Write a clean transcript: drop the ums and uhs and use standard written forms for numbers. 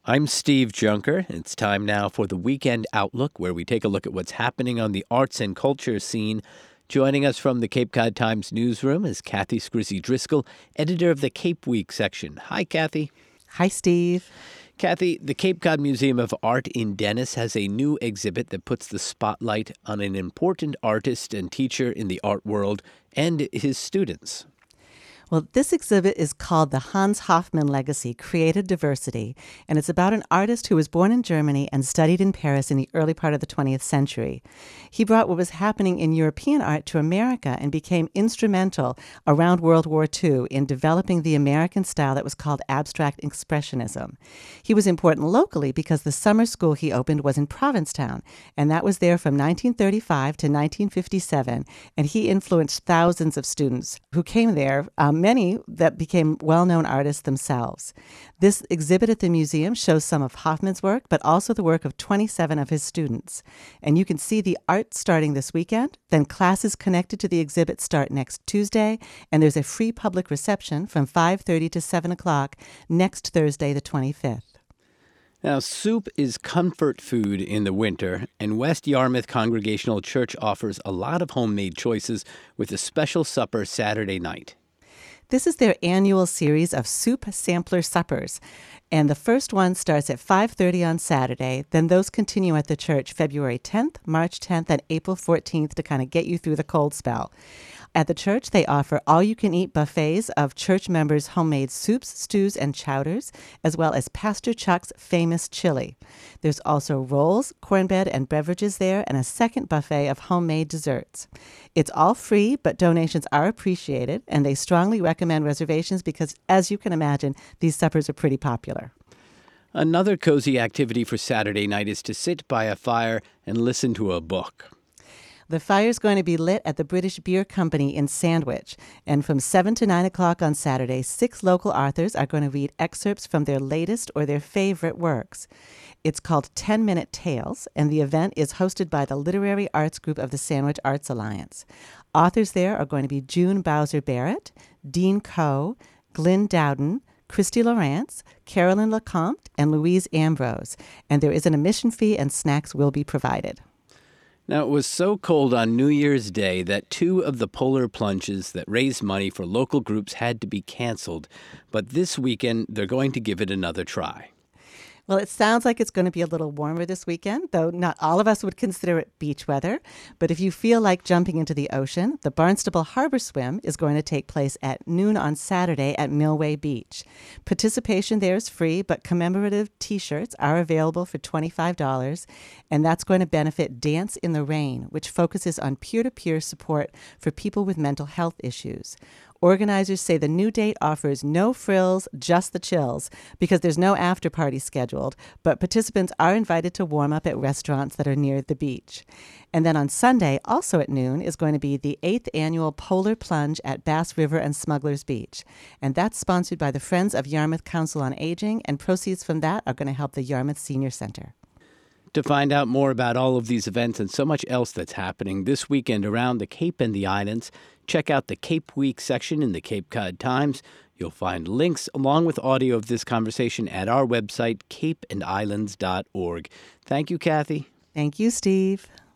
I'm Steve Junker. It's time now for the Weekend Outlook, where we take a look at what's happening on the arts and culture scene. Joining us from the Cape Cod Times newsroom is Kathy Scrizzy Driscoll, editor of the Cape Week section. Hi, Kathy. Hi, Steve. Kathy, the Cape Cod Museum of Art in Dennis has a new exhibit that puts the spotlight on an important artist and teacher in the art world and his students. Well, this exhibit is called the Hans Hofmann Legacy, Creative Diversity, and it's about an artist who was born in Germany and studied in Paris in the early part of the 20th century. He brought what was happening in European art to America and became instrumental around World War II in developing the American style that was called abstract expressionism. He was important locally because the summer school he opened was in Provincetown, and that was there from 1935 to 1957, and he influenced thousands of students who came there, many that became well-known artists themselves. This exhibit at the museum shows some of Hofmann's work, but also the work of 27 of his students. And you can see the art starting this weekend. Then classes connected to the exhibit start next Tuesday, and there's a free public reception from 5:30 to 7 o'clock next Thursday, the 25th. Now, soup is comfort food in the winter, and West Yarmouth Congregational Church offers a lot of homemade choices with a special supper Saturday night. This is their annual series of soup sampler suppers, and the first one starts at 5:30 on Saturday. Then those continue at the church February 10th, March 10th, and April 14th to kind of get you through the cold spell. At the church, they offer all-you-can-eat buffets of church members' homemade soups, stews, and chowders, as well as Pastor Chuck's famous chili. There's also rolls, cornbread, and beverages there, and a second buffet of homemade desserts. It's all free, but donations are appreciated, and they strongly recommend reservations because, as you can imagine, these suppers are pretty popular. Another cozy activity for Saturday night is to sit by a fire and listen to a book. The fire is going to be lit at the British Beer Company in Sandwich, and from 7 to 9 o'clock on Saturday, 6 local authors are going to read excerpts from their latest or their favorite works. It's called 10-Minute Tales, and the event is hosted by the Literary Arts Group of the Sandwich Arts Alliance. Authors there are going to be June Bowser Barrett, Dean Coe, Glyn Dowden, Christy Lawrence, Carolyn Lecomte, and Louise Ambrose, and there is an admission fee and snacks will be provided. Now, it was so cold on New Year's Day that 2 of the polar plunges that raised money for local groups had to be canceled. But this weekend, they're going to give it another try. Well, it sounds like it's going to be a little warmer this weekend, though not all of us would consider it beach weather. But if you feel like jumping into the ocean, the Barnstable Harbor Swim is going to take place at noon on Saturday at Millway Beach. Participation there is free, but commemorative T-shirts are available for $25, and that's going to benefit Dance in the Rain, which focuses on peer-to-peer support for people with mental health issues. Organizers say the new date offers no frills, just the chills, because there's no after party scheduled, but participants are invited to warm up at restaurants that are near the beach. And then on Sunday, also at noon, is going to be the 8th annual Polar Plunge at Bass River and Smugglers Beach. And that's sponsored by the Friends of Yarmouth Council on Aging, and proceeds from that are going to help the Yarmouth Senior Center. To find out more about all of these events and so much else that's happening this weekend around the Cape and the Islands, check out the Cape Week section in the Cape Cod Times. You'll find links along with audio of this conversation at our website, capeandislands.org. Thank you, Kathy. Thank you, Steve.